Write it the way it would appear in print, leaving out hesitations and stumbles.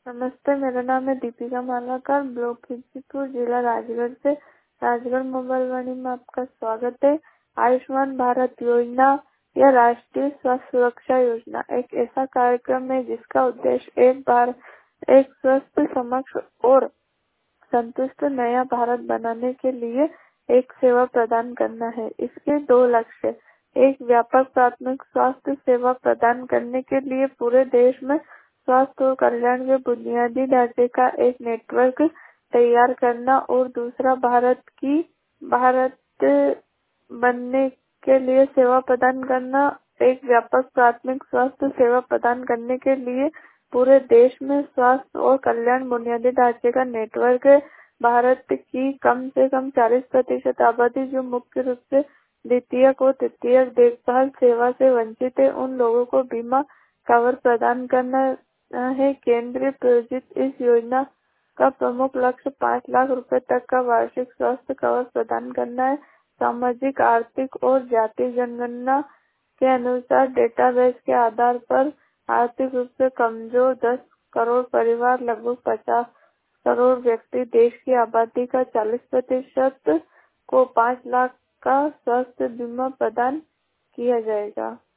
नमस्ते, मेरा नाम है दीपिका मालाकर, ब्लॉक खिड़कीपुर, जिला राजगढ़ से। राजगढ़ मोबाइल वाणी में आपका स्वागत है। आयुष्मान भारत योजना या राष्ट्रीय स्वास्थ्य सुरक्षा योजना एक ऐसा कार्यक्रम है जिसका उद्देश्य एक स्वस्थ, समक्ष और संतुष्ट नया भारत बनाने के लिए एक सेवा प्रदान करना है। इसके दो लक्ष्य: एक, व्यापक प्राथमिक स्वास्थ्य सेवा प्रदान करने के लिए पूरे देश में स्वास्थ्य और कल्याण के बुनियादी ढांचे का एक नेटवर्क तैयार करना, और दूसरा, भारत बनने के लिए सेवा प्रदान करना। एक व्यापक प्राथमिक स्वास्थ्य सेवा प्रदान करने के लिए पूरे देश में स्वास्थ्य और कल्याण बुनियादी ढांचे का नेटवर्क है। भारत की कम से कम 40% आबादी जो मुख्य रूप से द्वितीयक और तृतीयक देखभाल सेवा से वंचित है, उन लोगों को बीमा कवर प्रदान करना है। केंद्रीय प्रायोजित इस योजना का प्रमुख लक्ष्य 5 लाख रुपए तक का वार्षिक स्वास्थ्य कवर प्रदान करना है। सामाजिक, आर्थिक और जाति जनगणना के अनुसार डेटाबेस के आधार पर आर्थिक रूप से कमजोर 10 करोड़ परिवार, लगभग 50 करोड़ व्यक्ति, देश की आबादी का 40% को 5 लाख का स्वास्थ्य बीमा प्रदान किया जाएगा।